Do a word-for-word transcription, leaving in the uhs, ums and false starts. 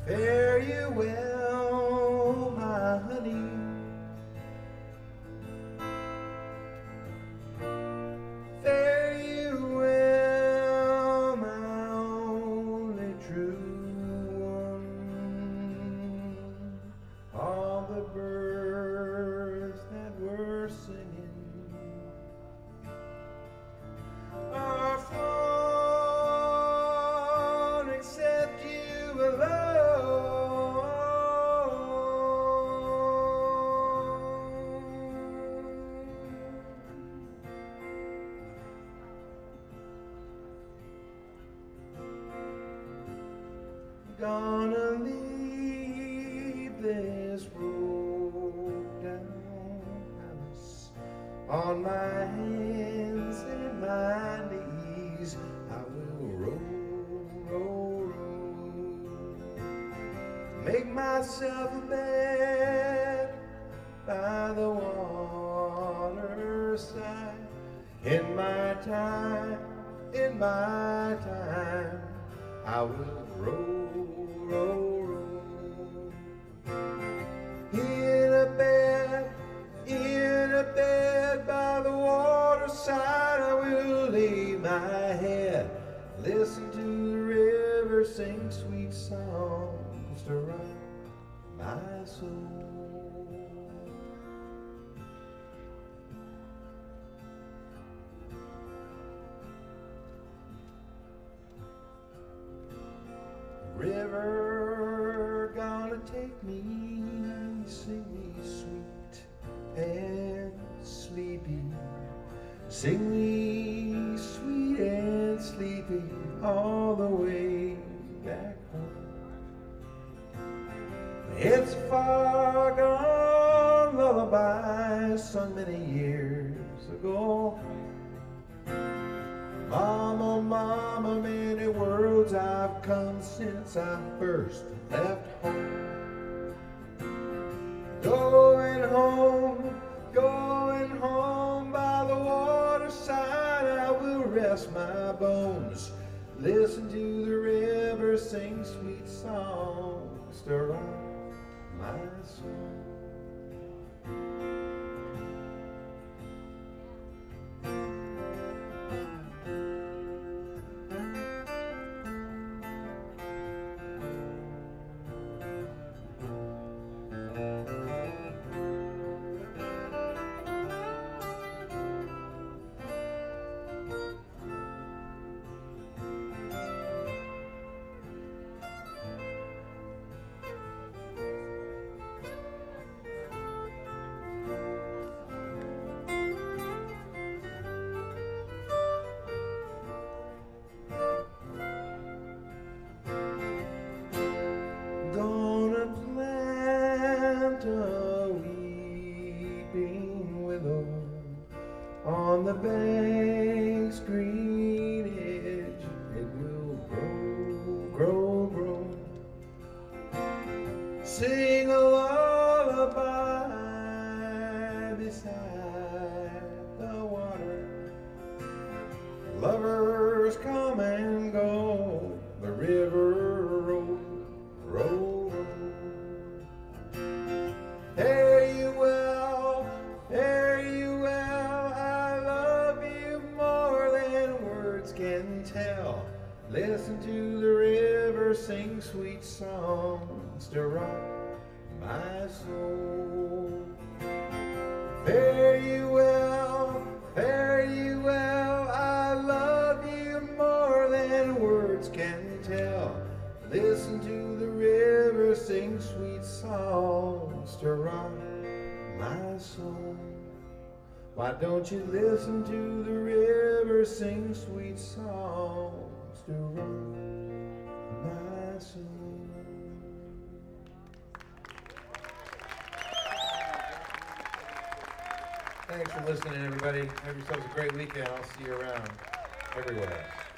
Fare you well, my honey. Fare you well, my only true one. All the birds that were singing are flown except you alone. Gonna leave this broke down house on my hands and my knees. I will roll, roll, roll, make myself a bed by the waterside. In my time, in my time, I will roll, roll, roll. In a bed, in a bed by the waterside, I will lay my head, listen to the river sing sweet songs to rock my soul. River gonna take me, sing me sweet and sleepy, sing me sweet and sleepy all the way back home. It's a far gone lullaby sung many years ago. Mama, mama, many worlds I've come since I first left home. Going home, going home by the waterside, I will rest my bones, listen to the river sing sweet songs to rock my soul. Gonna plant a weeping willow on the bank's green edge. It will grow, grow, grow, sing a lullaby beside the water. Lovers come and go, the river rolls. Roll, fare you well, fare you well. I love you more than words can tell. Listen to the river sing sweet songs to rock my soul. Fare you well, fare you well. I love you more than words can tell. Listen to the river sing sweet songs to rock my soul. Why don't you listen to the river sing sweet songs to rock my soul? Thanks for listening, everybody. Have yourselves a great weekend. I'll see you around everywhere.